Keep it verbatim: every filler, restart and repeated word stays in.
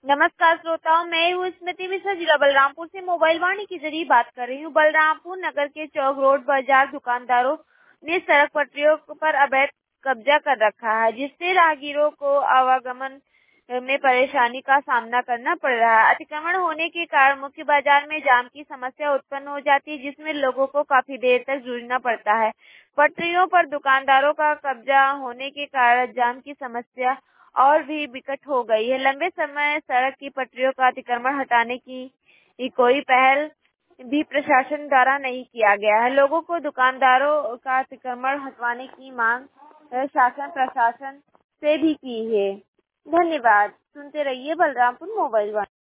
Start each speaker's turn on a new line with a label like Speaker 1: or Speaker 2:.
Speaker 1: नमस्कार श्रोताओं, मैं हूँ स्मृति मिश्रा, जिला बलरामपुर से मोबाइल वाणी के जरिए बात कर रही हूँ। बलरामपुर नगर के चौक रोड बाजार दुकानदारों ने सड़क पटरियों पर अवैध कब्जा कर रखा है, जिससे राहगीरों को आवागमन में परेशानी का सामना करना पड़ रहा है। अतिक्रमण होने के कारण मुख्य बाजार में जाम की समस्या उत्पन्न हो जाती है, जिसमें लोगों को काफी देर तक जूझना पड़ता है। पटरियों पर दुकानदारों का कब्जा होने के कारण जाम की समस्या और भी विकट हो गई है। लंबे समय सड़क की पटरियों का अतिक्रमण हटाने की कोई पहल भी प्रशासन द्वारा नहीं किया गया है। लोगों को दुकानदारों का अतिक्रमण हटवाने की मांग शासन प्रशासन से भी की है। धन्यवाद। सुनते रहिए बलरामपुर मोबाइल वाणी।